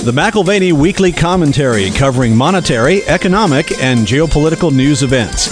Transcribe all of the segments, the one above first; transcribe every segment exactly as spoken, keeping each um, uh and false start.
The McAlvany Weekly Commentary, covering monetary, economic, and geopolitical news events.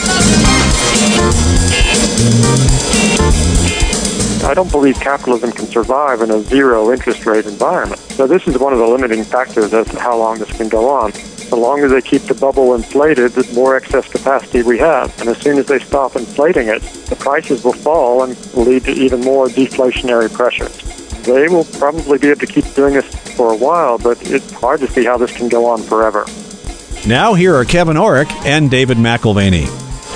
I don't believe capitalism can survive in a zero interest rate environment. So this is one of the limiting factors as to how long this can go on. The longer they keep the bubble inflated, the more excess capacity we have. And as soon as they stop inflating it, the prices will fall and will lead to even more deflationary pressures. They will probably be able to keep doing this for a while, but it's hard to see how this can go on forever. Now here are Kevin Orrick and David McAlvany.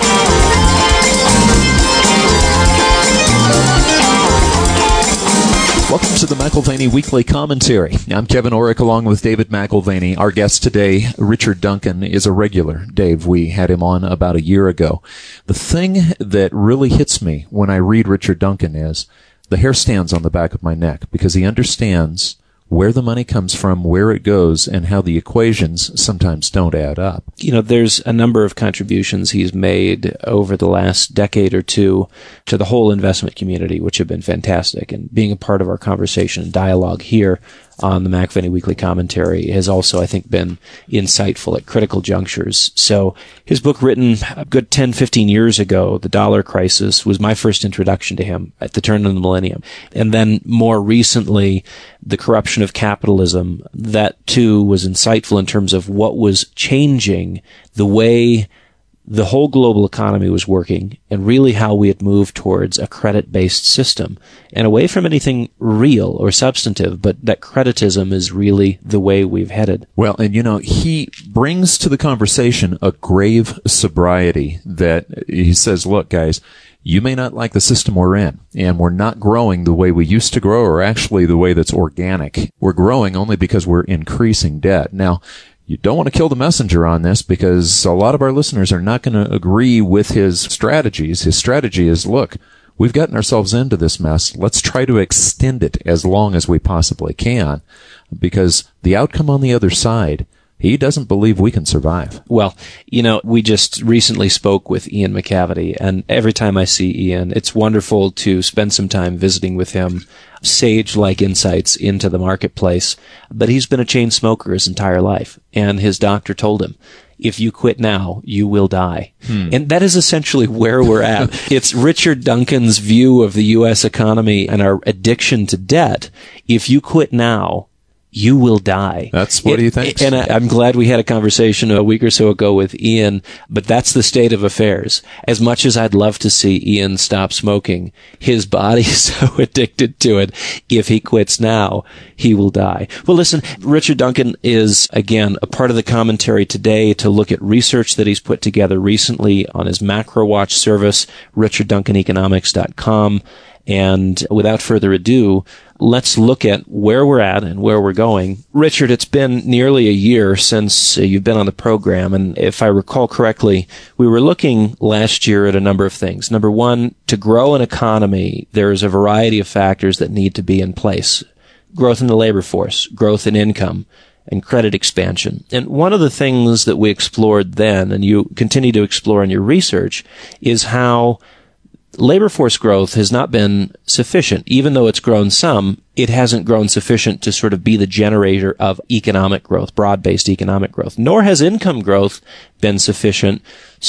Welcome to the McAlvany Weekly Commentary. I'm Kevin Orrick along with David McAlvany. Our guest today, Richard Duncan, is a regular. Dave, we had him on about a year ago. The thing that really hits me when I read Richard Duncan is the hair stands on the back of my neck because he understands where the money comes from, where it goes, and how the equations sometimes don't add up. You know, there's a number of contributions he's made over the last decade or two to the whole investment community, which have been fantastic. And being a part of our conversation and dialogue here on the McAlvany Weekly Commentary has also, I think, been insightful at critical junctures. So his book, written a good ten, fifteen years ago, The Dollar Crisis, was my first introduction to him at the turn of the millennium. And then more recently, The Corruption of Capitalism, that too was insightful in terms of what was changing the way the whole global economy was working and really how we had moved towards a credit-based system and away from anything real or substantive, but that creditism is really the way we've headed. Well, and you know, he brings to the conversation a grave sobriety that he says, look, guys, you may not like the system we're in, and we're not growing the way we used to grow, or actually the way that's organic. We're growing only because we're increasing debt. Now, you don't want to kill the messenger on this because a lot of our listeners are not going to agree with his strategies. His strategy is, look, we've gotten ourselves into this mess. Let's try to extend it as long as we possibly can, because the outcome on the other side, he doesn't believe we can survive. Well, you know, we just recently spoke with Ian McAvity, and every time I see Ian, it's wonderful to spend some time visiting with him, sage-like insights into the marketplace. But he's been a chain smoker his entire life, and his doctor told him, if you quit now, you will die. Hmm. And that is essentially where we're at. It's Richard Duncan's view of the U S economy and our addiction to debt. If you quit now, you will die. That's what it, he thinks. And I, I'm glad we had a conversation a week or so ago with Ian, but that's the state of affairs. As much as I'd love to see Ian stop smoking, his body's so addicted to it. If he quits now, he will die. Well, listen, Richard Duncan is, again, a part of the commentary today to look at research that he's put together recently on his Macro Watch service, richard duncan economics dot com. And without further ado, let's look at where we're at and where we're going. Richard, it's been nearly a year since uh, you've been on the program, and if I recall correctly, we were looking last year at a number of things. Number one, to grow an economy, there's a variety of factors that need to be in place. Growth in the labor force, growth in income, and credit expansion. And one of the things that we explored then, and you continue to explore in your research, is how labor force growth has not been sufficient. Even though it's grown some, it hasn't grown sufficient to sort of be the generator of economic growth, broad-based economic growth. Nor has income growth been sufficient.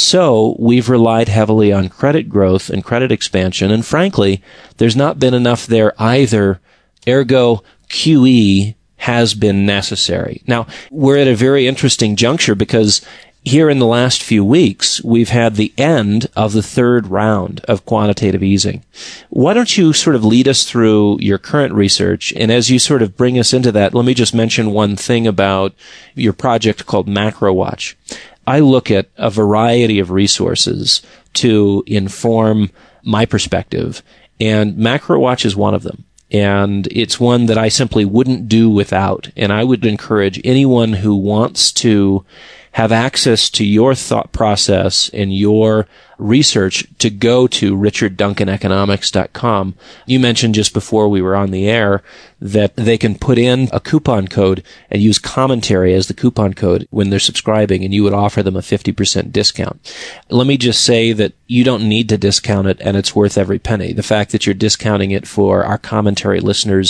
So we've relied heavily on credit growth and credit expansion. And frankly, there's not been enough there either. Ergo, Q E has been necessary. Now, we're at a very interesting juncture because here in the last few weeks, we've had the end of the third round of quantitative easing. Why don't you sort of lead us through your current research? And as you sort of bring us into that, let me just mention one thing about your project called Macro Watch. I look at a variety of resources to inform my perspective, and Macro Watch is one of them. And it's one that I simply wouldn't do without. And I would encourage anyone who wants to have access to your thought process and your research to go to richard duncan economics dot com. You mentioned just before we were on the air that they can put in a coupon code and use commentary as the coupon code when they're subscribing, and you would offer them a fifty percent discount. Let me just say that you don't need to discount it, and it's worth every penny. The fact that you're discounting it for our commentary listeners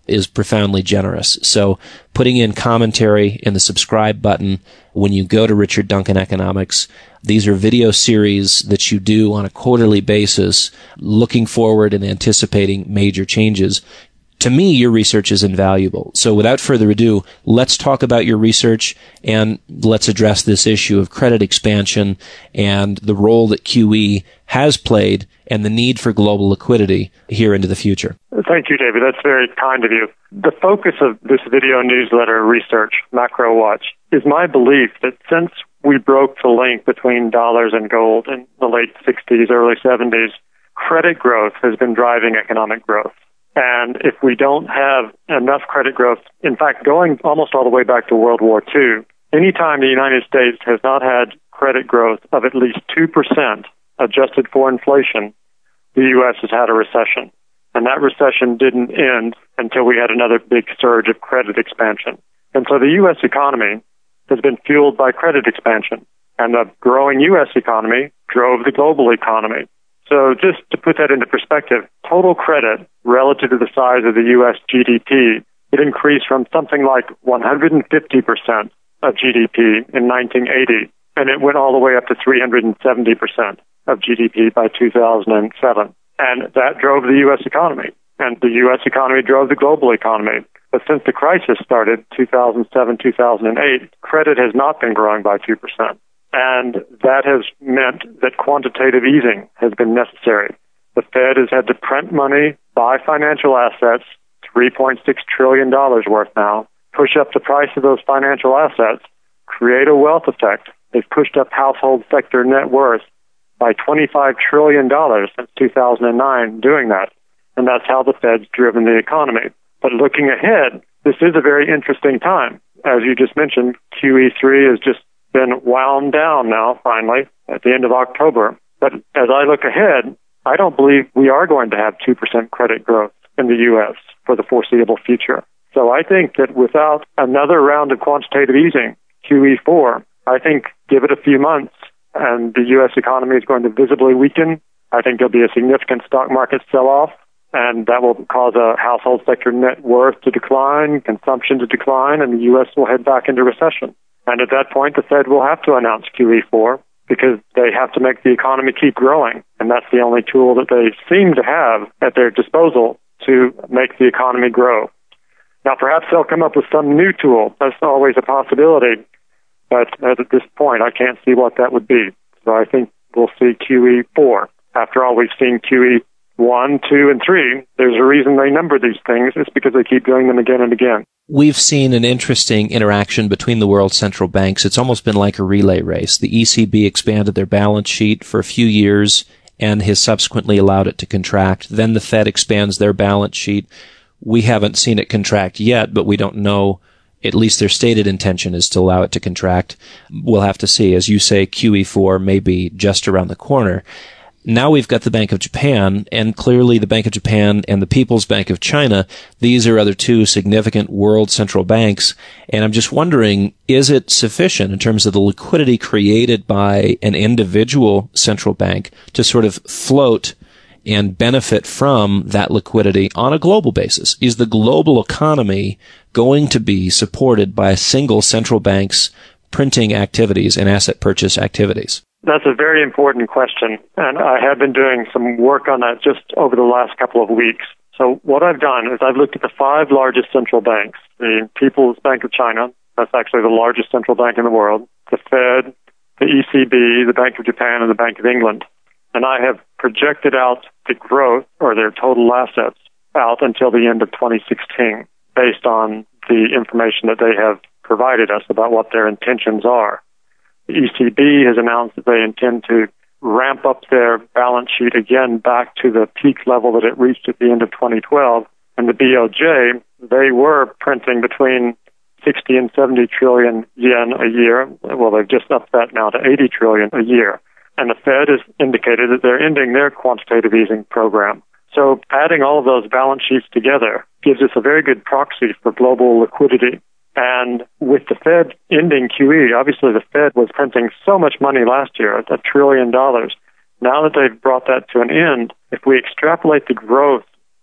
is profoundly generous. So putting in commentary in the subscribe button when you go to Richard Duncan Economics. These are video series that you do on a quarterly basis, looking forward and anticipating major changes. To me, your research is invaluable. So without further ado, let's talk about your research and let's address this issue of credit expansion and the role that Q E has played and the need for global liquidity here into the future. Thank you, David. That's very kind of you. The focus of this video newsletter research, Macro Watch, is my belief that since we broke the link between dollars and gold in the late sixties, early seventies, credit growth has been driving economic growth. And if we don't have enough credit growth, in fact, going almost all the way back to World War Two, anytime the United States has not had credit growth of at least two percent adjusted for inflation, the U S has had a recession. And that recession didn't end until we had another big surge of credit expansion. And so the U S economy has been fueled by credit expansion. And the growing U S economy drove the global economy. So just to put that into perspective, total credit relative to the size of the U S G D P, it increased from something like one hundred fifty percent of G D P in nineteen eighty, and it went all the way up to three hundred seventy percent of G D P by two thousand seven. And that drove the U S economy, and the U S economy drove the global economy. But since the crisis started, two thousand seven, two thousand eight, credit has not been growing by two percent. And that has meant that quantitative easing has been necessary. The Fed has had to print money, buy financial assets, three point six trillion dollars worth now, push up the price of those financial assets, create a wealth effect. They've pushed up household sector net worth by twenty-five trillion dollars since two thousand nine doing that. And that's how the Fed's driven the economy. But looking ahead, this is a very interesting time. As you just mentioned, Q E three has just been wound down now, finally, at the end of October. But as I look ahead, I don't believe we are going to have two percent credit growth in the U S for the foreseeable future. So I think that without another round of quantitative easing, Q E four, I think give it a few months and the U S economy is going to visibly weaken. I think there'll be a significant stock market sell-off, and that will cause a household sector net worth to decline, consumption to decline, and the U S will head back into recession. And at that point, the Fed will have to announce Q E four because they have to make the economy keep growing. And that's the only tool that they seem to have at their disposal to make the economy grow. Now, perhaps they'll come up with some new tool. That's always a possibility. But at this point, I can't see what that would be. So I think we'll see Q E four. After all, we've seen Q E one, two, and three. There's a reason they number these things. It's because they keep doing them again and again. We've seen an interesting interaction between the world's central banks. It's almost been like a relay race. The E C B expanded their balance sheet for a few years and has subsequently allowed it to contract. Then the Fed expands their balance sheet. We haven't seen it contract yet, but we don't know. At least their stated intention is to allow it to contract. We'll have to see. As you say, Q E four may be just around the corner. Now we've got the Bank of Japan, and clearly the Bank of Japan and the People's Bank of China, these are other two significant world central banks. And I'm just wondering, is it sufficient in terms of the liquidity created by an individual central bank to sort of float and benefit from that liquidity on a global basis? Is the global economy going to be supported by a single central bank's printing activities and asset purchase activities? That's a very important question, and I have been doing some work on that just over the last couple of weeks. So what I've done is I've looked at the five largest central banks, the People's Bank of China, that's actually the largest central bank in the world, the Fed, the E C B, the Bank of Japan, and the Bank of England. And I have projected out the growth, or their total assets, out until the end of twenty sixteen, based on the information that they have provided us about what their intentions are. The E C B has announced that they intend to ramp up their balance sheet again back to the peak level that it reached at the end of twenty twelve. And the B O J, they were printing between sixty and seventy trillion yen a year. Well, they've just upped that now to eighty trillion a year. And the Fed has indicated that they're ending their quantitative easing program. So adding all of those balance sheets together gives us a very good proxy for global liquidity. And with the Fed ending Q E, obviously the Fed was printing so much money last year, a trillion dollars. Now that they've brought that to an end, if we extrapolate the growth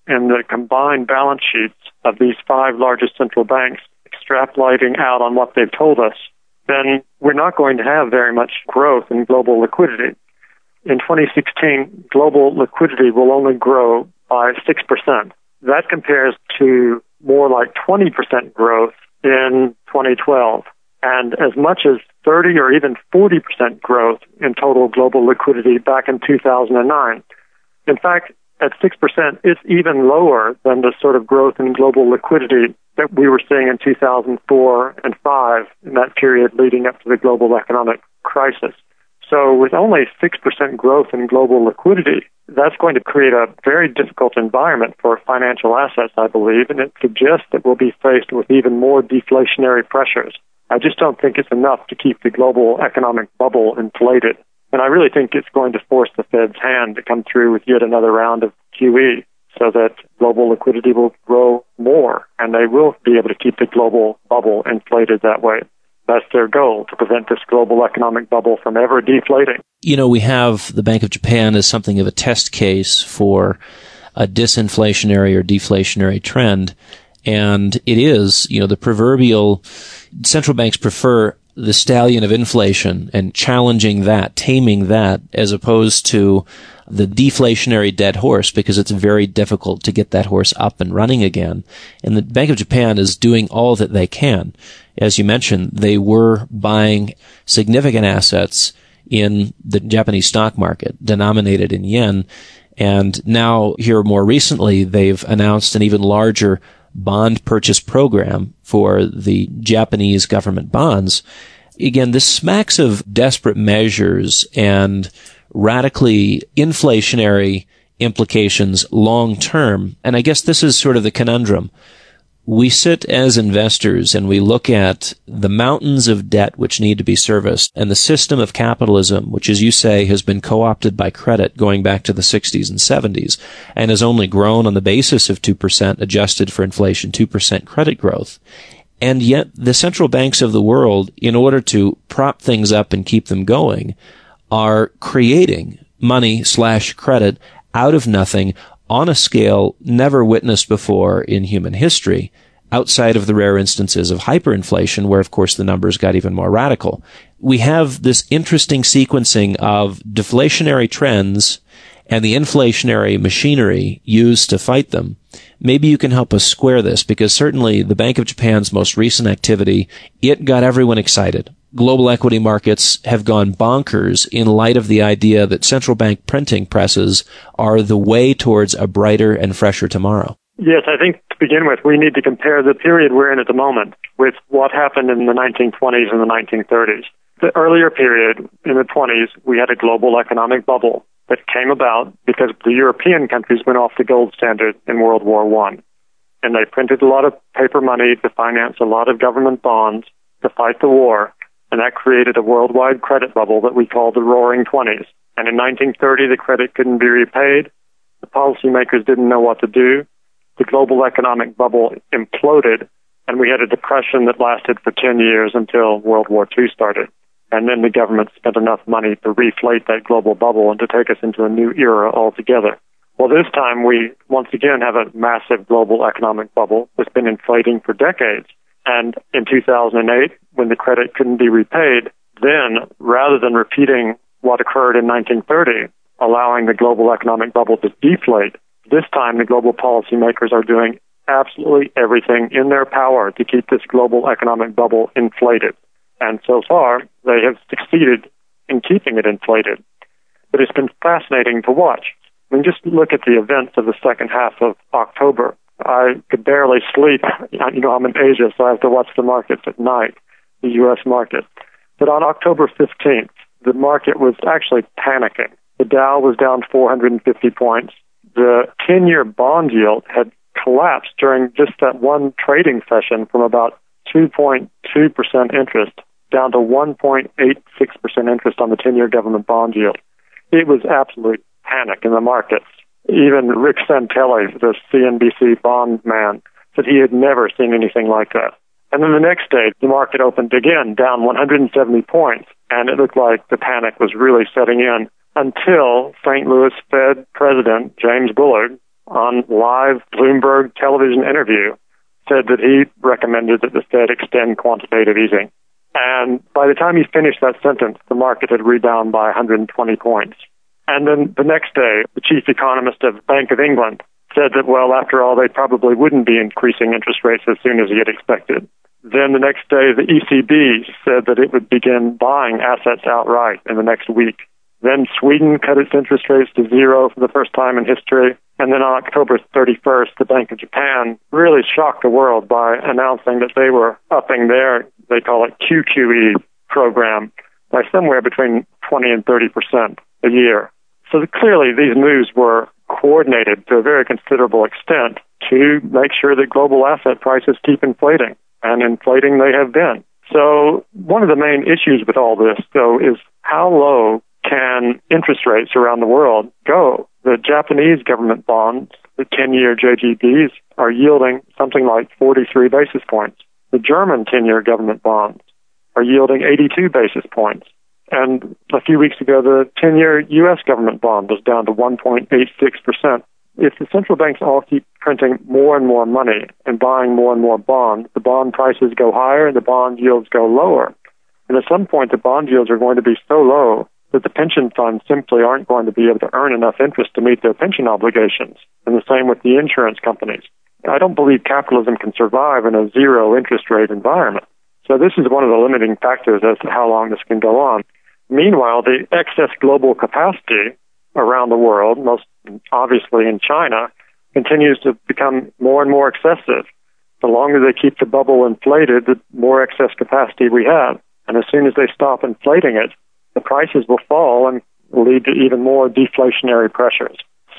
in the combined balance sheets of these five largest central banks, extrapolating out on what they've told us, then we're not going to have very much growth in global liquidity. In twenty sixteen, global liquidity will only grow by six percent. That compares to more like twenty percent growth in twenty twelve, and as much as thirty or even forty percent growth in total global liquidity back in two thousand nine. In fact, at six percent, it's even lower than the sort of growth in global liquidity that we were seeing in two thousand four and five, in that period leading up to the global economic crisis. So with only six percent growth in global liquidity, that's going to create a very difficult environment for financial assets, I believe, and it suggests that we'll be faced with even more deflationary pressures. I just don't think it's enough to keep the global economic bubble inflated. And I really think it's going to force the Fed's hand to come through with yet another round of Q E so that global liquidity will grow more, and they will be able to keep the global bubble inflated that way. That's their goal, to prevent this global economic bubble from ever deflating. You know, we have the Bank of Japan as something of a test case for a disinflationary or deflationary trend. And it is, you know, the proverbial central banks prefer the stallion of inflation and challenging that, taming that, as opposed to the deflationary dead horse, because it's very difficult to get that horse up and running again. And the Bank of Japan is doing all that they can. As you mentioned, they were buying significant assets in the Japanese stock market, denominated in yen. And now, here more recently, they've announced an even larger bond purchase program for the Japanese government bonds. Again, this smacks of desperate measures and radically inflationary implications long term. And I guess this is sort of the conundrum. We sit as investors and we look at the mountains of debt which need to be serviced and the system of capitalism, which, as you say, has been co-opted by credit going back to the sixties and seventies and has only grown on the basis of two percent adjusted for inflation, two percent credit growth. And yet the central banks of the world, in order to prop things up and keep them going, are creating money slash credit out of nothing on a scale never witnessed before in human history, outside of the rare instances of hyperinflation, where, of course, the numbers got even more radical. We have this interesting sequencing of deflationary trends and the inflationary machinery used to fight them. Maybe you can help us square this, because certainly the Bank of Japan's most recent activity, it got everyone excited. Global equity markets have gone bonkers in light of the idea that central bank printing presses are the way towards a brighter and fresher tomorrow. Yes, I think to begin with, we need to compare the period we're in at the moment with what happened in the nineteen twenties and the nineteen thirties. The earlier period, in the twenties, we had a global economic bubble that came about because the European countries went off the gold standard in World War One. And they printed a lot of paper money to finance a lot of government bonds to fight the war. And that created a worldwide credit bubble that we call the Roaring Twenties. And in nineteen thirty, the credit couldn't be repaid. The policymakers didn't know what to do. The global economic bubble imploded, and we had a depression that lasted for ten years until World War Two started. And then the government spent enough money to reflate that global bubble and to take us into a new era altogether. Well, this time we once again have a massive global economic bubble that's been inflating for decades. And in two thousand eight, when the credit couldn't be repaid, then, rather than repeating what occurred in nineteen thirty, allowing the global economic bubble to deflate, this time the global policymakers are doing absolutely everything in their power to keep this global economic bubble inflated. And so far, they have succeeded in keeping it inflated. But it's been fascinating to watch. I mean, just look at the events of the second half of October. I could barely sleep. You know, I'm in Asia, so I have to watch the markets at night, the U S market. But on October fifteenth, the market was actually panicking. The Dow was down four hundred fifty points. The ten-year bond yield had collapsed during just that one trading session from about two point two percent interest down to one point eight six percent interest on the ten-year government bond yield. It was absolute panic in the markets. Even Rick Santelli, the C N B C bond man, said he had never seen anything like that. And then the next day, the market opened again, down one hundred seventy points, and it looked like the panic was really setting in until Saint Louis Fed President James Bullard on live Bloomberg television interview, said that he recommended that the Fed extend quantitative easing. And by the time he finished that sentence, the market had rebounded by one hundred twenty points. And then the next day, the chief economist of Bank of England said that, well, after all, they probably wouldn't be increasing interest rates as soon as he had expected. Then the next day, the E C B said that it would begin buying assets outright in the next week. Then Sweden cut its interest rates to zero for the first time in history. And then on October thirty-first, the Bank of Japan really shocked the world by announcing that they were upping their, they call it Q Q E program, by somewhere between twenty and thirty percent a year. So clearly these moves were coordinated to a very considerable extent to make sure that global asset prices keep inflating. And inflating they have been. So one of the main issues with all this, though, is how low can interest rates around the world go? The Japanese government bonds, the ten-year J G Bs, are yielding something like forty-three basis points. The German ten-year government bonds are yielding eighty-two basis points. And a few weeks ago, the ten-year U S government bond was down to one point eight six percent. If the central banks all keep printing more and more money and buying more and more bonds, the bond prices go higher and the bond yields go lower. And at some point, the bond yields are going to be so low that the pension funds simply aren't going to be able to earn enough interest to meet their pension obligations. And the same with the insurance companies. I don't believe capitalism can survive in a zero interest rate environment. So this is one of the limiting factors as to how long this can go on. Meanwhile, the excess global capacity around the world, most obviously in China, continues to become more and more excessive. The longer they keep the bubble inflated, the more excess capacity we have. And as soon as they stop inflating it, the prices will fall and lead to even more deflationary pressures.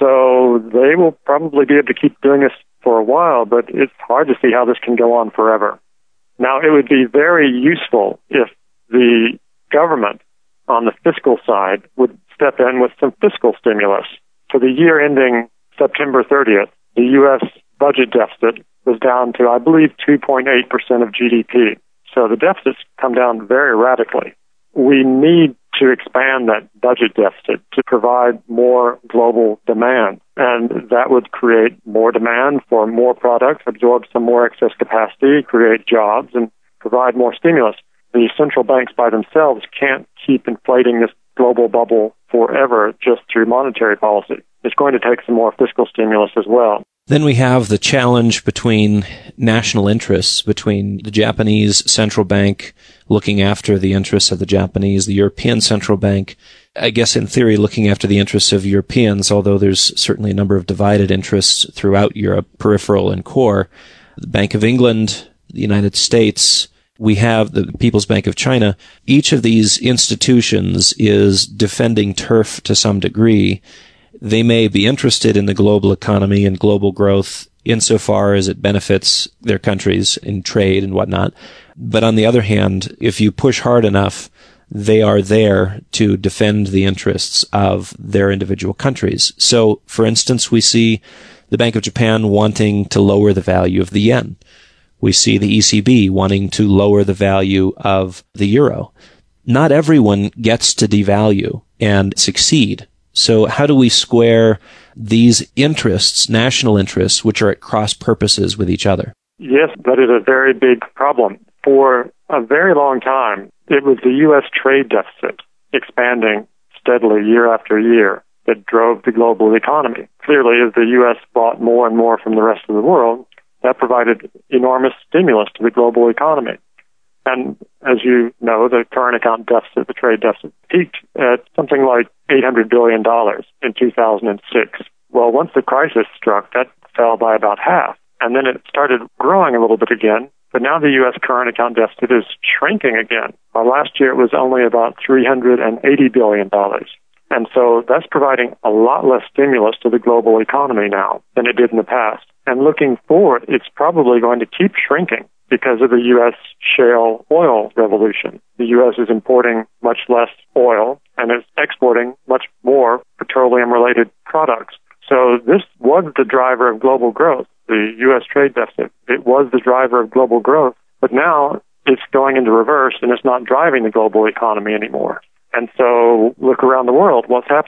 So they will probably be able to keep doing this for a while, but it's hard to see how this can go on forever. Now, it would be very useful if the government on the fiscal side would step in with some fiscal stimulus. For the year ending September thirtieth, the U S budget deficit was down to, I believe, two point eight percent of G D P. So the deficit's come down very radically. We need to expand that budget deficit to provide more global demand. And that would create more demand for more products, absorb some more excess capacity, create jobs, and provide more stimulus. The central banks by themselves can't keep inflating this global bubble forever just through monetary policy. It's going to take some more fiscal stimulus as well. Then we have the challenge between national interests, between the Japanese central bank looking after the interests of the Japanese, the European Central Bank, I guess in theory looking after the interests of Europeans, although there's certainly a number of divided interests throughout Europe, peripheral and core. The Bank of England, the United States, we have the People's Bank of China. Each of these institutions is defending turf to some degree. They may be interested in the global economy and global growth insofar as it benefits their countries in trade and whatnot. But on the other hand, if you push hard enough, they are there to defend the interests of their individual countries. So, for instance, we see the Bank of Japan wanting to lower the value of the yen. We see the E C B wanting to lower the value of the euro. Not everyone gets to devalue and succeed. So how do we square these interests, national interests, which are at cross purposes with each other? Yes, that is a very big problem. For a very long time, it was the U S trade deficit expanding steadily year after year that drove the global economy. Clearly, as the U S bought more and more from the rest of the world, that provided enormous stimulus to the global economy. And as you know, the current account deficit, the trade deficit, peaked at something like eight hundred billion dollars in two thousand six. Well, once the crisis struck, that fell by about half. And then it started growing a little bit again. But now the U S current account deficit is shrinking again. Well, last year it was only about three hundred eighty billion dollars. And so that's providing a lot less stimulus to the global economy now than it did in the past. And looking forward, it's probably going to keep shrinking because of the U S shale oil revolution. The U S is importing much less oil and is exporting much more petroleum-related products. So this was the driver of global growth, the U S trade deficit. It was the driver of global growth, but now it's going into reverse and it's not driving the global economy anymore. And so look around the world, what's happening?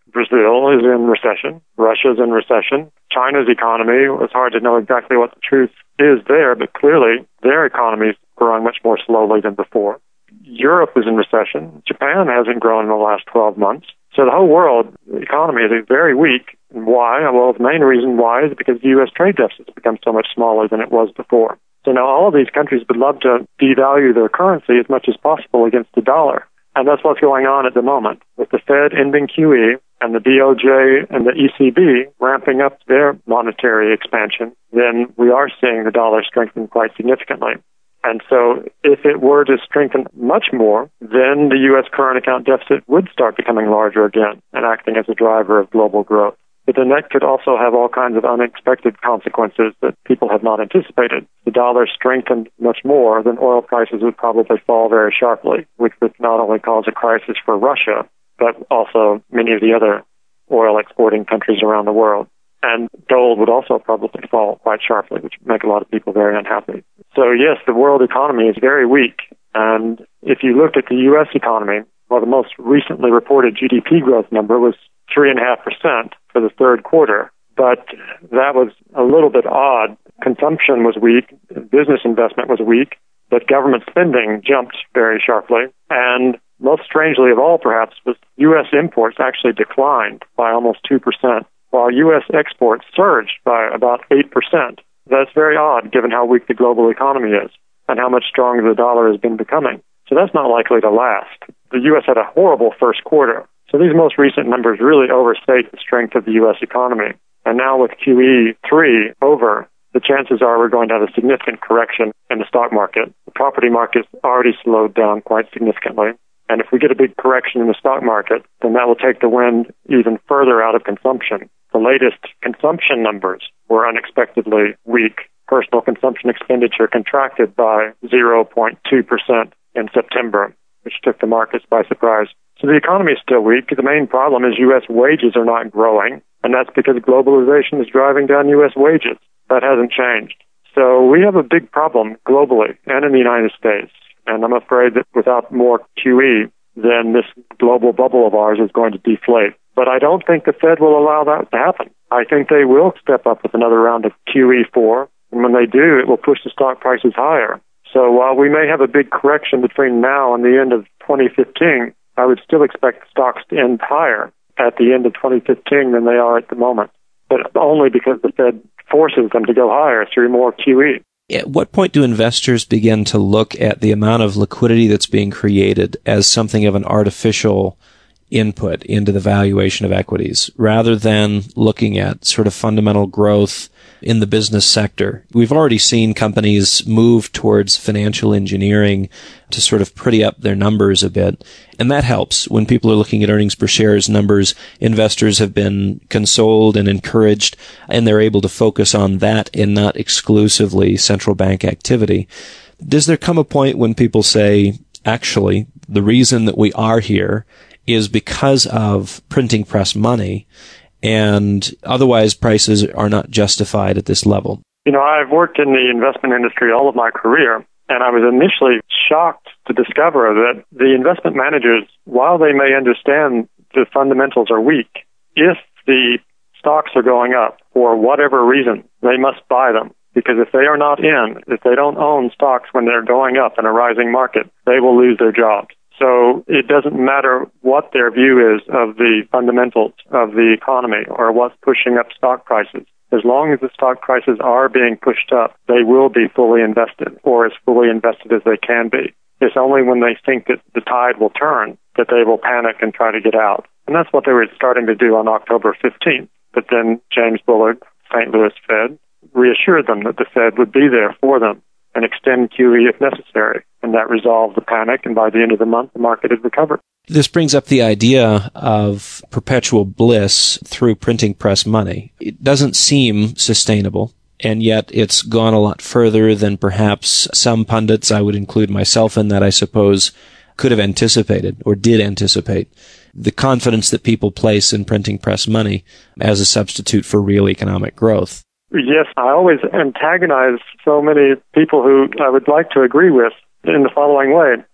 Brazil is in recession. Russia's in recession. China's economy, it's hard to know exactly what the truth is there, but clearly their economy is growing much more slowly than before. Europe is in recession. Japan hasn't grown in the last twelve months. So the whole world economy is very weak. And why? Well, the main reason why is because the U S trade deficit has become so much smaller than it was before. So now all of these countries would love to devalue their currency as much as possible against the dollar. And that's what's going on at the moment. With the Fed ending Q E and the B O J and the E C B ramping up their monetary expansion, then we are seeing the dollar strengthen quite significantly. And so if it were to strengthen much more, then the U S current account deficit would start becoming larger again and acting as a driver of global growth. But then that could also have all kinds of unexpected consequences that people have not anticipated. The dollar strengthened much more, then oil prices would probably fall very sharply, which would not only cause a crisis for Russia, but also many of the other oil exporting countries around the world. And gold would also probably fall quite sharply, which would make a lot of people very unhappy. So yes, the world economy is very weak. And if you look at the U S economy, well, the most recently reported G D P growth number was three point five percent for the third quarter. But that was a little bit odd. Consumption was weak, business investment was weak, but government spending jumped very sharply. And most strangely of all, perhaps, was U S imports actually declined by almost two percent, while U S exports surged by about eight percent. That's very odd, given how weak the global economy is and how much stronger the dollar has been becoming. So that's not likely to last. The U S had a horrible first quarter. So these most recent numbers really overstate the strength of the U S economy. And now with Q E three over, the chances are we're going to have a significant correction in the stock market. The property market's already slowed down quite significantly. And if we get a big correction in the stock market, then that will take the wind even further out of consumption. The latest consumption numbers were unexpectedly weak. Personal consumption expenditure contracted by zero point two percent in September, which took the markets by surprise. So the economy is still weak. The main problem is U S wages are not growing, and that's because globalization is driving down U S wages. That hasn't changed. So we have a big problem globally and in the United States. And I'm afraid that without more Q E, then this global bubble of ours is going to deflate. But I don't think the Fed will allow that to happen. I think they will step up with another round of Q E four. And when they do, it will push the stock prices higher. So while we may have a big correction between now and the end of twenty fifteen, I would still expect stocks to end higher at the end of twenty fifteen than they are at the moment. But only because the Fed forces them to go higher through more Q E. At what point do investors begin to look at the amount of liquidity that's being created as something of an artificial input into the valuation of equities, rather than looking at sort of fundamental growth in the business sector? We've already seen companies move towards financial engineering to sort of pretty up their numbers a bit. And that helps. When people are looking at earnings per shares numbers, investors have been consoled and encouraged, and they're able to focus on that and not exclusively central bank activity. Does there come a point when people say, actually, the reason that we are here is because of printing press money, and otherwise prices are not justified at this level? You know, I've worked in the investment industry all of my career, and I was initially shocked to discover that the investment managers, while they may understand the fundamentals are weak, if the stocks are going up for whatever reason, they must buy them. Because if they are not in, if they don't own stocks when they're going up in a rising market, they will lose their jobs. So it doesn't matter what their view is of the fundamentals of the economy or what's pushing up stock prices. As long as the stock prices are being pushed up, they will be fully invested, or as fully invested as they can be. It's only when they think that the tide will turn that they will panic and try to get out. And that's what they were starting to do on October fifteenth. But then James Bullard, Saint Louis Fed, reassured them that the Fed would be there for them and extend Q E if necessary. And that resolved the panic, and by the end of the month, the market had recovered. This brings up the idea of perpetual bliss through printing press money. It doesn't seem sustainable, and yet it's gone a lot further than perhaps some pundits, I would include myself in that, I suppose, could have anticipated or did anticipate. The confidence that people place in printing press money as a substitute for real economic growth. Yes, I always antagonize so many people who I would like to agree with in the following way.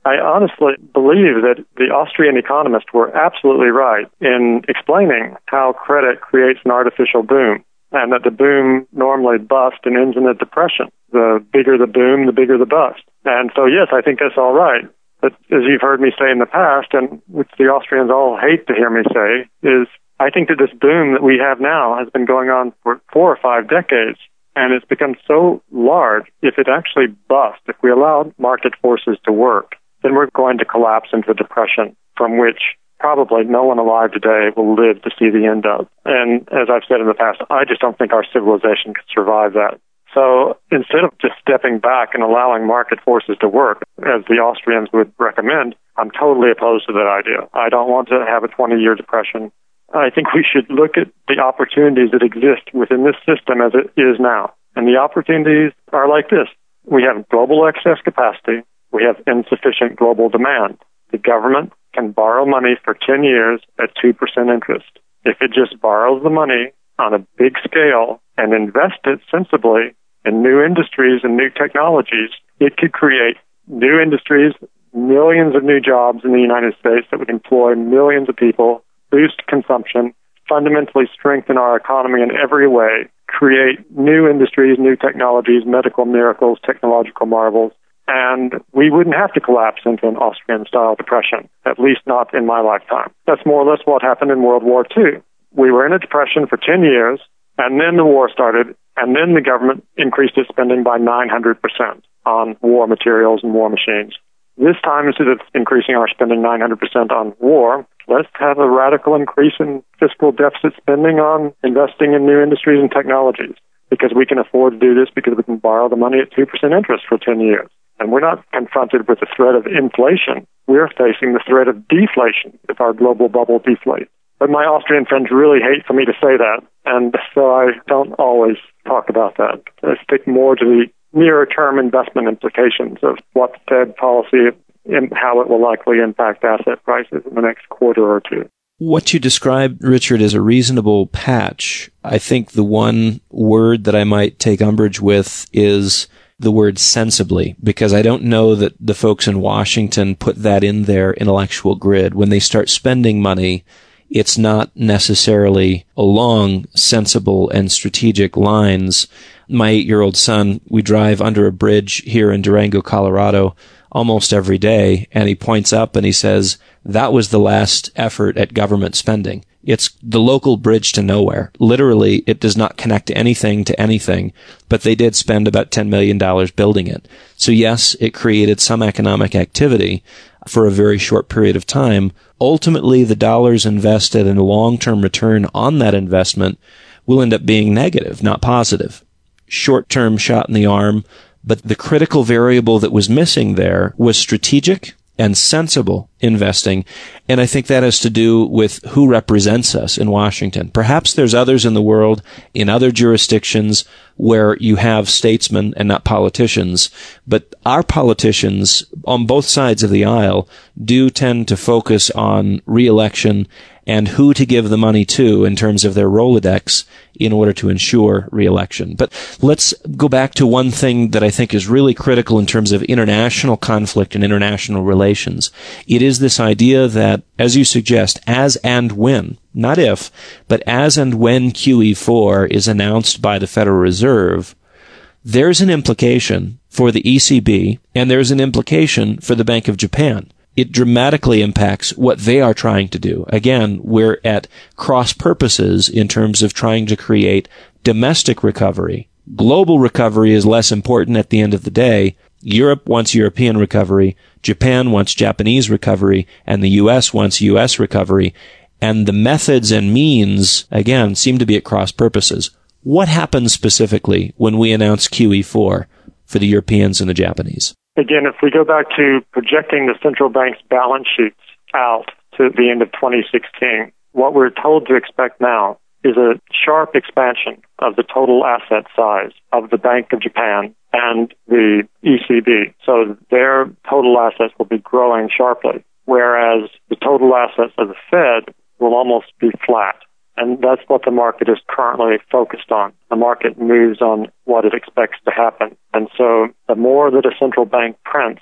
I honestly believe that the Austrian economists were absolutely right in explaining how credit creates an artificial boom, and that the boom normally busts and ends in a depression. The bigger the boom, the bigger the bust. And so, yes, I think that's all right. But as you've heard me say in the past, and which the Austrians all hate to hear me say, is I think that this boom that we have now has been going on for four or five decades, and it's become so large, if it actually busts, if we allow market forces to work, then we're going to collapse into a depression from which probably no one alive today will live to see the end of. And as I've said in the past, I just don't think our civilization could survive that. So instead of just stepping back and allowing market forces to work, as the Austrians would recommend, I'm totally opposed to that idea. I don't want to have a twenty-year depression. I think we should look at the opportunities that exist within this system as it is now. And the opportunities are like this. We have global excess capacity. We have insufficient global demand. The government can borrow money for ten years at two percent interest. If it just borrows the money on a big scale and invests it sensibly in new industries and new technologies, it could create new industries, millions of new jobs in the United States that would employ millions of people, boost consumption, fundamentally strengthen our economy in every way, create new industries, new technologies, medical miracles, technological marvels, and we wouldn't have to collapse into an Austrian-style depression, at least not in my lifetime. That's more or less what happened in World War Two. We were in a depression for ten years, and then the war started, and then the government increased its spending by nine hundred percent on war materials and war machines. This time, instead of increasing our spending nine hundred percent on war, let's have a radical increase in fiscal deficit spending on investing in new industries and technologies, because we can afford to do this because we can borrow the money at two percent interest for ten years. And we're not confronted with the threat of inflation. We're facing the threat of deflation if our global bubble deflates. But my Austrian friends really hate for me to say that, and so I don't always talk about that. I stick more to the nearer-term investment implications of what Fed policy and how it will likely impact asset prices in the next quarter or two. What you described, Richard, as a reasonable patch, I think the one word that I might take umbrage with is the word sensibly, because I don't know that the folks in Washington put that in their intellectual grid. When they start spending money, it's not necessarily along sensible and strategic lines. My eight-year-old son, we drive under a bridge here in Durango, Colorado, almost every day, and he points up and he says, that was the last effort at government spending. It's the local bridge to nowhere. Literally, it does not connect anything to anything, but they did spend about ten million dollars building it. So yes, it created some economic activity for a very short period of time. Ultimately, the dollars invested and the long-term return on that investment will end up being negative, not positive. Short-term shot in the arm, but the critical variable that was missing there was strategic and sensible investing. And I think that has to do with who represents us in Washington. Perhaps there's others in the world, in other jurisdictions, where you have statesmen and not politicians. But our politicians, on both sides of the aisle, do tend to focus on re-election and who to give the money to in terms of their Rolodex in order to ensure re-election. But let's go back to one thing that I think is really critical in terms of international conflict and international relations. It is this idea that, as you suggest, as and when, not if, but as and when Q E four is announced by the Federal Reserve, there's an implication for the E C B and there's an implication for the Bank of Japan. It dramatically impacts what they are trying to do. Again, we're at cross purposes in terms of trying to create domestic recovery. Global recovery is less important at the end of the day. Europe wants European recovery, Japan wants Japanese recovery, and the U S wants U S recovery. And the methods and means, again, seem to be at cross purposes. What happens specifically when we announce Q E four for the Europeans and the Japanese? Again, if we go back to projecting the central bank's balance sheets out to the end of twenty sixteen, what we're told to expect now is a sharp expansion of the total asset size of the Bank of Japan and the E C B. So their total assets will be growing sharply, whereas the total assets of the Fed will almost be flat. And that's what the market is currently focused on. The market moves on what it expects to happen. And so the more that a central bank prints,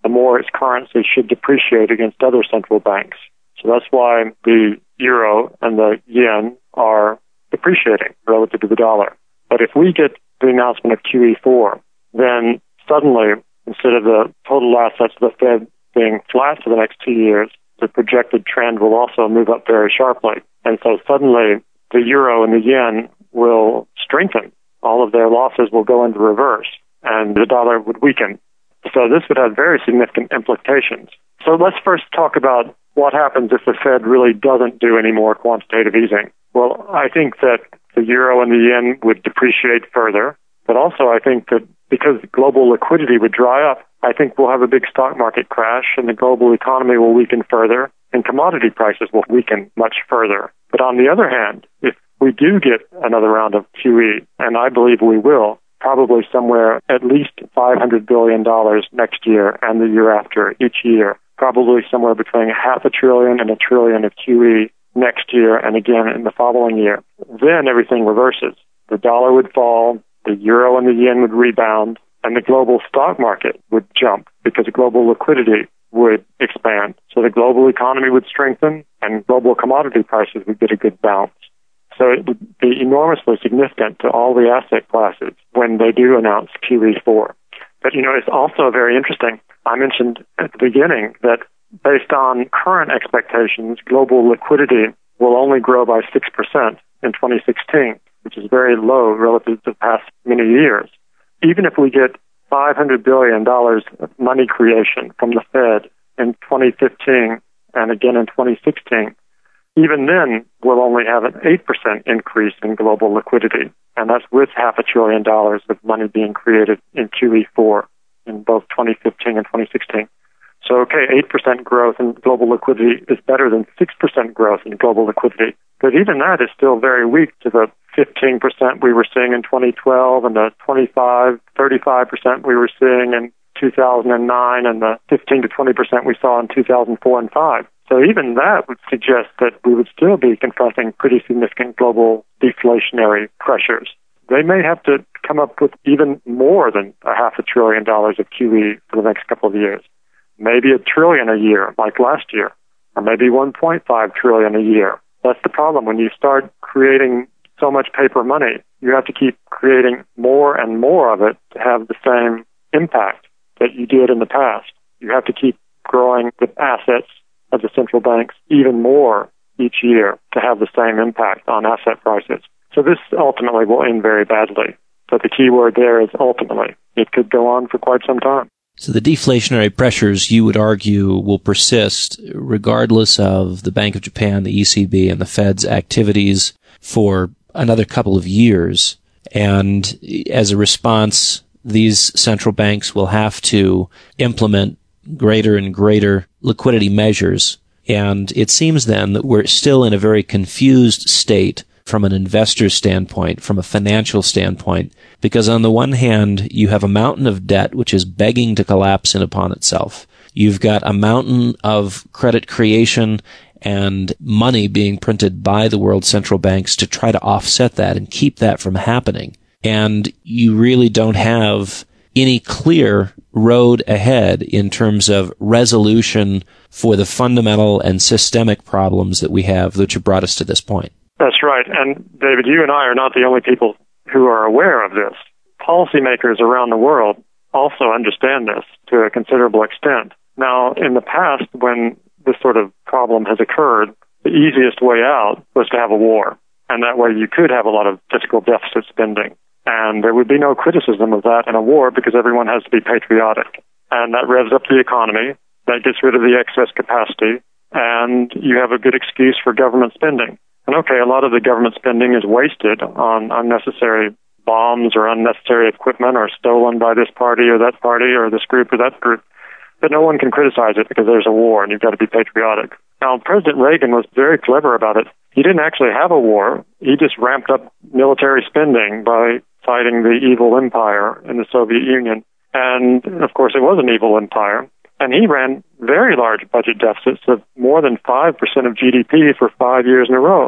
the more its currency should depreciate against other central banks. So that's why the euro and the yen are depreciating relative to the dollar. But if we get the announcement of Q E four, then suddenly, instead of the total assets of the Fed being flat for the next two years, the projected trend will also move up very sharply. And so suddenly, the euro and the yen will strengthen. All of their losses will go into reverse, and the dollar would weaken. So this would have very significant implications. So let's first talk about what happens if the Fed really doesn't do any more quantitative easing. Well, I think that the euro and the yen would depreciate further, but also I think that because global liquidity would dry up, I think we'll have a big stock market crash and the global economy will weaken further and commodity prices will weaken much further. But on the other hand, if we do get another round of Q E, and I believe we will, probably somewhere at least five hundred billion dollars next year and the year after each year, probably somewhere between half a trillion and a trillion of Q E next year and again in the following year. Then everything reverses. The dollar would fall, the euro and the yen would rebound, and the global stock market would jump because global liquidity would expand. So the global economy would strengthen and global commodity prices would get a good bounce. So it would be enormously significant to all the asset classes when they do announce Q E four. But, you know, it's also very interesting. I mentioned at the beginning that based on current expectations, global liquidity will only grow by six percent in twenty sixteen, which is very low relative to the past many years. Even if we get five hundred billion dollars of money creation from the Fed in twenty fifteen and again in twenty sixteen, even then we'll only have an eight percent increase in global liquidity, and that's with half a trillion dollars of money being created in Q E four in both twenty fifteen and twenty sixteen. So, okay, eight percent growth in global liquidity is better than six percent growth in global liquidity. But even that is still very weak to the fifteen percent we were seeing in twenty twelve and the twenty-five, thirty-five percent we were seeing in two thousand nine and the fifteen to twenty percent we saw in two thousand four and five. So even that would suggest that we would still be confronting pretty significant global deflationary pressures. They may have to come up with even more than a half a trillion dollars of Q E for the next couple of years. Maybe a trillion a year, like last year, or maybe one point five trillion a year. That's the problem. When you start creating so much paper money, you have to keep creating more and more of it to have the same impact that you did in the past. You have to keep growing the assets of the central banks even more each year to have the same impact on asset prices. So this ultimately will end very badly. But the key word there is ultimately. It could go on for quite some time. So the deflationary pressures, you would argue, will persist regardless of the Bank of Japan, the E C B, and the Fed's activities for another couple of years. And as a response, these central banks will have to implement greater and greater liquidity measures. And it seems then that we're still in a very confused state from an investor standpoint, from a financial standpoint, because on the one hand, you have a mountain of debt which is begging to collapse in upon itself. You've got a mountain of credit creation and money being printed by the world central banks to try to offset that and keep that from happening. And you really don't have any clear road ahead in terms of resolution for the fundamental and systemic problems that we have that have brought us to this point. That's right. And David, you and I are not the only people who are aware of this. Policymakers around the world also understand this to a considerable extent. Now, in the past, when this sort of problem has occurred, the easiest way out was to have a war. And that way you could have a lot of fiscal deficit spending. And there would be no criticism of that in a war because everyone has to be patriotic. And that revs up the economy, that gets rid of the excess capacity, and you have a good excuse for government spending. And okay, a lot of the government spending is wasted on unnecessary bombs or unnecessary equipment or stolen by this party or that party or this group or that group. But no one can criticize it because there's a war and you've got to be patriotic. Now, President Reagan was very clever about it. He didn't actually have a war. He just ramped up military spending by fighting the evil empire in the Soviet Union. And, of course, it was an evil empire. And he ran very large budget deficits of more than five percent of G D P for five years in a row.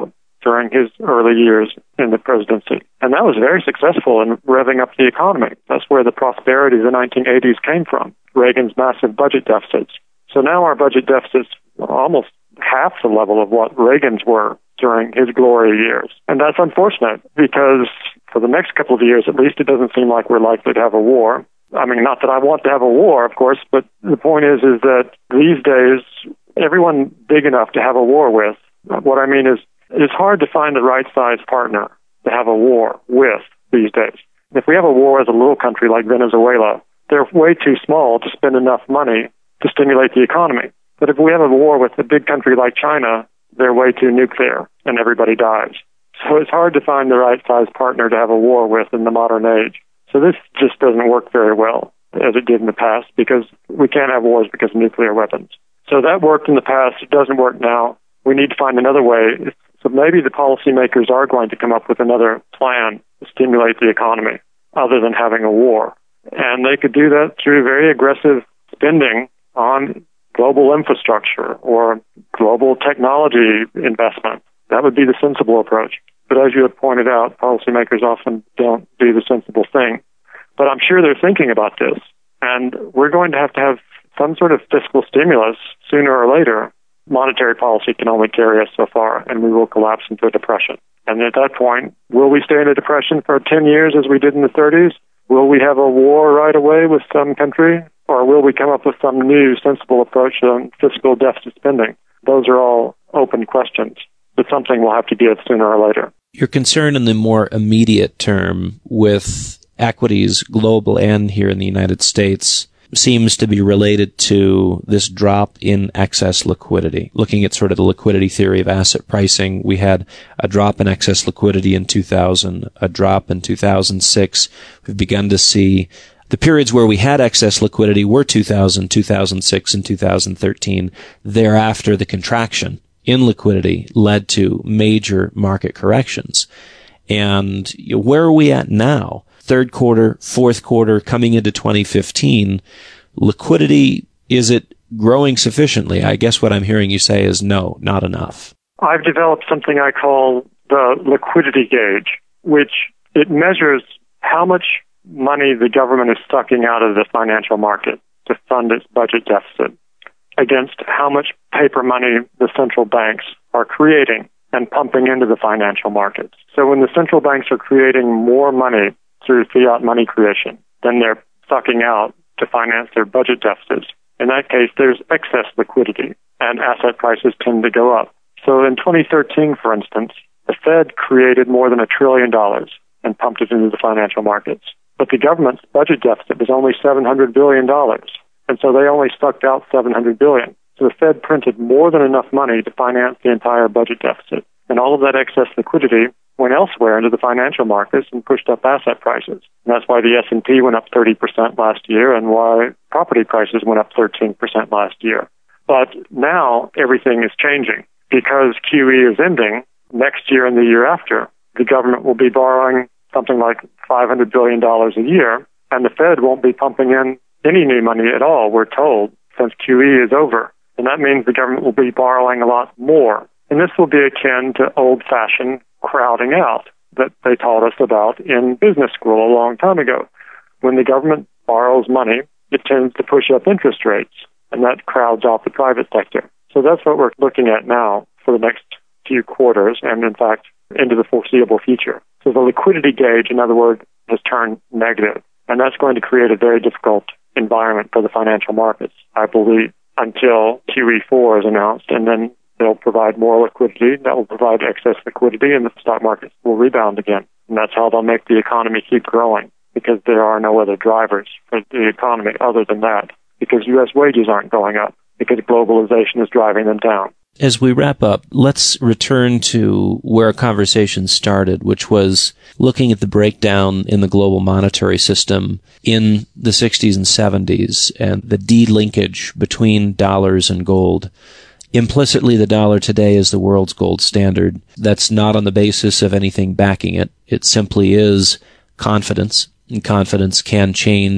during his early years in the presidency. And that was very successful in revving up the economy. That's where the prosperity of the nineteen eighties came from, Reagan's massive budget deficits. So now our budget deficits are almost half the level of what Reagan's were during his glory years. And that's unfortunate because for the next couple of years, at least, it doesn't seem like we're likely to have a war. I mean, not that I want to have a war, of course, but the point is, is that these days, everyone big enough to have a war with, what I mean is, it's hard to find the right size partner to have a war with these days. If we have a war with a little country like Venezuela, they're way too small to spend enough money to stimulate the economy. But if we have a war with a big country like China, they're way too nuclear and everybody dies. So it's hard to find the right size partner to have a war with in the modern age. So this just doesn't work very well as it did in the past because we can't have wars because of nuclear weapons. So that worked in the past. It doesn't work now. We need to find another way. So maybe the policymakers are going to come up with another plan to stimulate the economy other than having a war. And they could do that through very aggressive spending on global infrastructure or global technology investment. That would be the sensible approach. But as you have pointed out, policymakers often don't do the sensible thing. But I'm sure they're thinking about this. And we're going to have to have some sort of fiscal stimulus sooner or later. Monetary policy can only carry us so far, and we will collapse into a depression. And at that point, will we stay in a depression for ten years as we did in the thirties? Will we have a war right away with some country? Or will we come up with some new sensible approach on fiscal deficit spending? Those are all open questions, but something will have to give sooner or later. Your concern in the more immediate term with equities, global and here in the United States, seems to be related to this drop in excess liquidity. Looking at sort of the liquidity theory of asset pricing, we had a drop in excess liquidity in two thousand, a drop in two thousand six. We've begun to see the periods where we had excess liquidity were two thousand, two thousand six, and two thousand thirteen. Thereafter, the contraction in liquidity led to major market corrections. And where are we at now? Third quarter, fourth quarter, coming into twenty fifteen, liquidity, is it growing sufficiently? I guess what I'm hearing you say is no, not enough. I've developed something I call the liquidity gauge, which it measures how much money the government is sucking out of the financial market to fund its budget deficit against how much paper money the central banks are creating and pumping into the financial markets. So when the central banks are creating more money through fiat money creation than they're sucking out to finance their budget deficits, in that case, there's excess liquidity and asset prices tend to go up. So in twenty thirteen, for instance, the Fed created more than a trillion dollars and pumped it into the financial markets. But the government's budget deficit was only seven hundred billion dollars. And so they only sucked out seven hundred billion dollars. So the Fed printed more than enough money to finance the entire budget deficit. And all of that excess liquidity went elsewhere into the financial markets and pushed up asset prices. And that's why the S and P went up thirty percent last year and why property prices went up thirteen percent last year. But now everything is changing. Because Q E is ending, next year and the year after, the government will be borrowing something like five hundred billion dollars a year, and the Fed won't be pumping in any new money at all, we're told, since Q E is over. And that means the government will be borrowing a lot more. And this will be akin to old-fashioned crowding out that they taught us about in business school a long time ago. When the government borrows money, it tends to push up interest rates, and that crowds off the private sector. So that's what we're looking at now for the next few quarters and, in fact, into the foreseeable future. So the liquidity gauge, in other words, has turned negative, and that's going to create a very difficult environment for the financial markets, I believe, until Q E four is announced, and then they'll provide more liquidity. That will provide excess liquidity, and the stock markets will rebound again. And that's how they'll make the economy keep growing, because there are no other drivers for the economy other than that, because U S wages aren't going up, because globalization is driving them down. As we wrap up, let's return to where our conversation started, which was looking at the breakdown in the global monetary system in the sixties and seventies and the de-linkage between dollars and gold. Implicitly, the dollar today is the world's gold standard. That's not on the basis of anything backing it. It simply is confidence, and confidence can change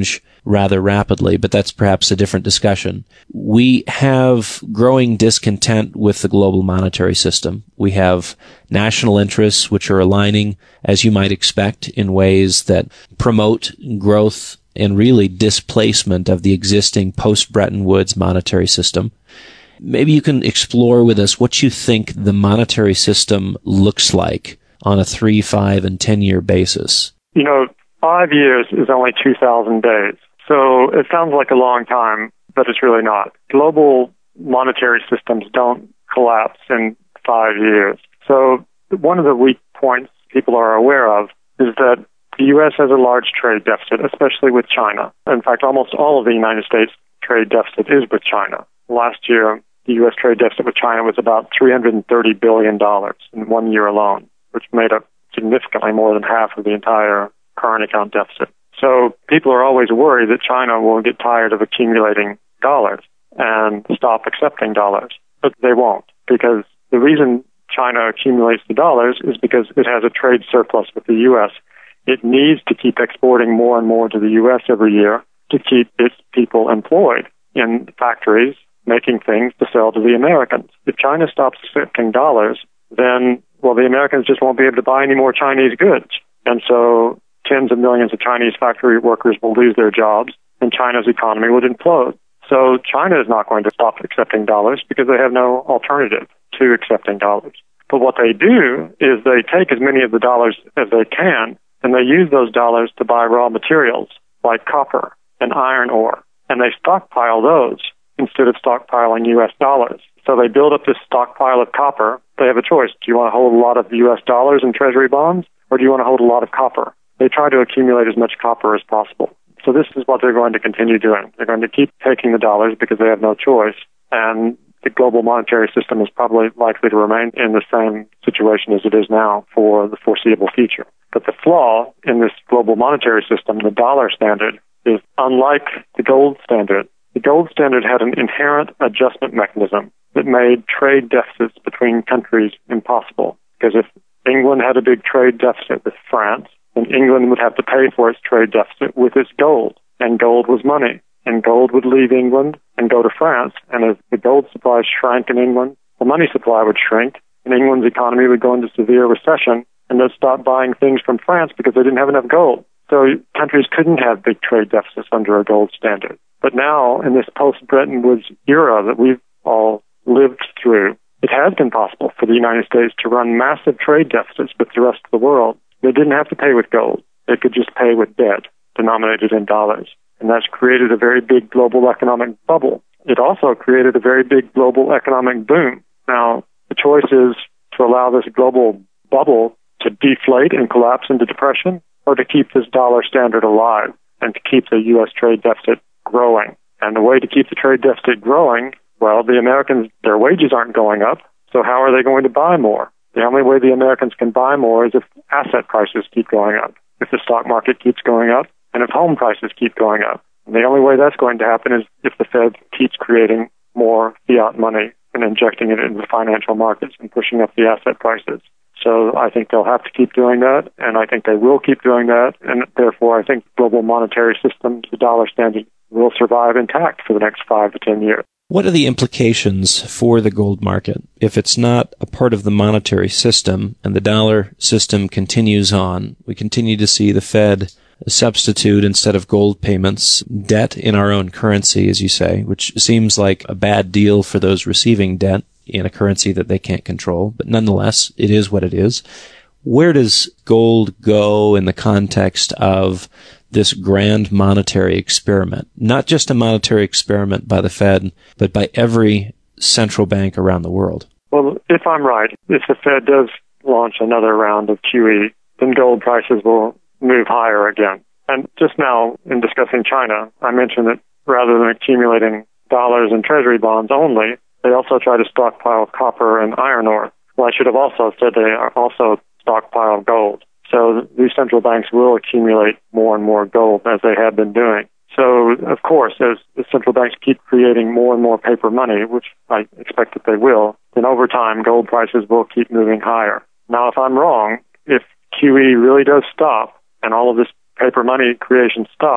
rather rapidly, but that's perhaps a different discussion. We have growing discontent with the global monetary system. We have national interests which are aligning, as you might expect, in ways that promote growth and really displacement of the existing post-Bretton Woods monetary system. Maybe you can explore with us what you think the monetary system looks like on a three, five, and ten-year basis. You know, five years is only two thousand days. So it sounds like a long time, but it's really not. Global monetary systems don't collapse in five years. So one of the weak points people are aware of is that the U S has a large trade deficit, especially with China. In fact, almost all of the United States trade deficit is with China. Last year, the U S trade deficit with China was about three hundred thirty billion dollars in one year alone, which made up significantly more than half of the entire current account deficit. So people are always worried that China will get tired of accumulating dollars and stop accepting dollars. But they won't, because the reason China accumulates the dollars is because it has a trade surplus with the U S. It needs to keep exporting more and more to the U S every year to keep its people employed in factories making things to sell to the Americans. If China stops accepting dollars, then, well, the Americans just won't be able to buy any more Chinese goods. And so tens of millions of Chinese factory workers will lose their jobs, and China's economy would implode. So China is not going to stop accepting dollars because they have no alternative to accepting dollars. But what they do is they take as many of the dollars as they can, and they use those dollars to buy raw materials like copper and iron ore, and they stockpile those instead of stockpiling U S dollars. So they build up this stockpile of copper. They have a choice. Do you want to hold a lot of U S dollars in treasury bonds, or do you want to hold a lot of copper? They try to accumulate as much copper as possible. So this is what they're going to continue doing. They're going to keep taking the dollars because they have no choice, and the global monetary system is probably likely to remain in the same situation as it is now for the foreseeable future. But the flaw in this global monetary system, the dollar standard, is unlike the gold standard. The gold standard had an inherent adjustment mechanism that made trade deficits between countries impossible. Because if England had a big trade deficit with France, then England would have to pay for its trade deficit with its gold. And gold was money. And gold would leave England and go to France. And as the gold supply shrank in England, the money supply would shrink, and England's economy would go into severe recession, and they'd stop buying things from France because they didn't have enough gold. So countries couldn't have big trade deficits under a gold standard. But now, in this post-Bretton Woods era that we've all lived through, it has been possible for the United States to run massive trade deficits with the rest of the world. They didn't have to pay with gold. They could just pay with debt denominated in dollars. And that's created a very big global economic bubble. It also created a very big global economic boom. Now, the choice is to allow this global bubble to deflate and collapse into depression, or to keep this dollar standard alive and to keep the U S trade deficit growing. And the way to keep the trade deficit growing, well, the Americans, their wages aren't going up, so how are they going to buy more? The only way the Americans can buy more is if asset prices keep going up, if the stock market keeps going up, and if home prices keep going up. And the only way that's going to happen is if the Fed keeps creating more fiat money and injecting it into the financial markets and pushing up the asset prices. So I think they'll have to keep doing that, and I think they will keep doing that, and therefore I think the global monetary system, the dollar standard, will survive intact for the next five to ten years. What are the implications for the gold market if it's not a part of the monetary system and the dollar system continues on? We continue to see the Fed substitute, instead of gold payments, debt in our own currency, as you say, which seems like a bad deal for those receiving debt in a currency that they can't control. But nonetheless, it is what it is. Where does gold go in the context of this grand monetary experiment? Not just a monetary experiment by the Fed, but by every central bank around the world. Well, if I'm right, if the Fed does launch another round of Q E, then gold prices will move higher again. And just now, in discussing China, I mentioned that rather than accumulating dollars and treasury bonds only, they also try to stockpile copper and iron ore. Well, I should have also said they are also stockpile gold. So these central banks will accumulate more and more gold as they have been doing. So, of course, as the central banks keep creating more and more paper money, which I expect that they will, then over time gold prices will keep moving higher. Now, if I'm wrong, if Q E really does stop and all of this paper money creation stops,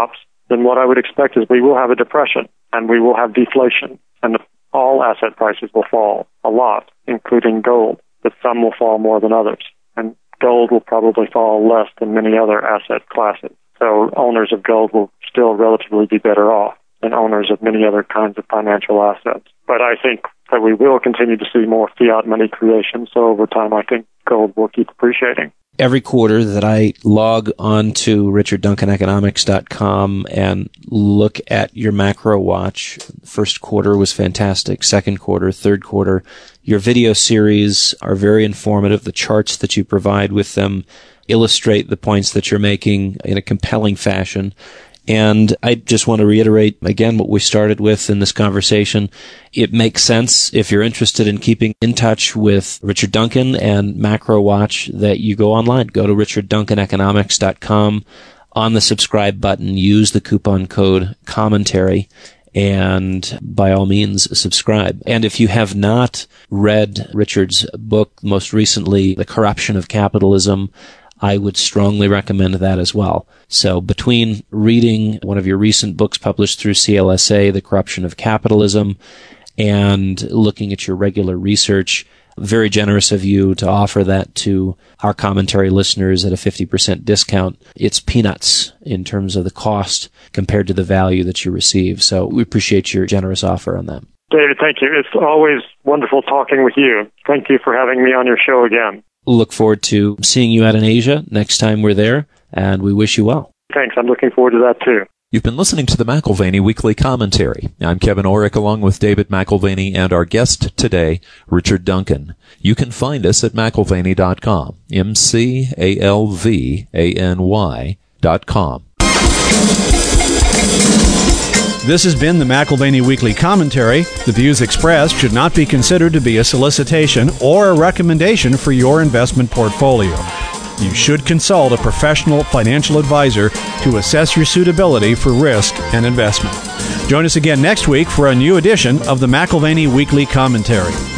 then what I would expect is we will have a depression and we will have deflation, and all asset prices will fall a lot, including gold, but some will fall more than others. And gold will probably fall less than many other asset classes. So owners of gold will still relatively be better off than owners of many other kinds of financial assets. But I think that we will continue to see more fiat money creation. So over time, I think gold will keep appreciating. Every quarter that I log on to richard duncan economics dot com and look at your macro watch, first quarter was fantastic, second quarter, third quarter. Your video series are very informative. The charts that you provide with them illustrate the points that you're making in a compelling fashion. And I just want to reiterate again what we started with in this conversation. It makes sense if you're interested in keeping in touch with Richard Duncan and Macro Watch that you go online. Go to richard duncan economics dot com. On the subscribe button, use the coupon code commentary, and by all means subscribe. And if you have not read Richard's book, most recently, The Corruption of Capitalism, I would strongly recommend that as well. So between reading one of your recent books published through C L S A, The Corruption of Capitalism, and looking at your regular research, very generous of you to offer that to our commentary listeners at a fifty percent discount. It's peanuts in terms of the cost compared to the value that you receive. So we appreciate your generous offer on that. David, thank you. It's always wonderful talking with you. Thank you for having me on your show again. Look forward to seeing you out in Asia next time we're there, and we wish you well. Thanks. I'm looking forward to that, too. You've been listening to the McIlvaney Weekly Commentary. I'm Kevin Orrick, along with David McIlvaney and our guest today, Richard Duncan. You can find us at McIlvaney dot com, M C A L V A N Y dot com. This has been the McIlvaney Weekly Commentary. The views expressed should not be considered to be a solicitation or a recommendation for your investment portfolio. You should consult a professional financial advisor to assess your suitability for risk and investment. Join us again next week for a new edition of the McIlvaney Weekly Commentary.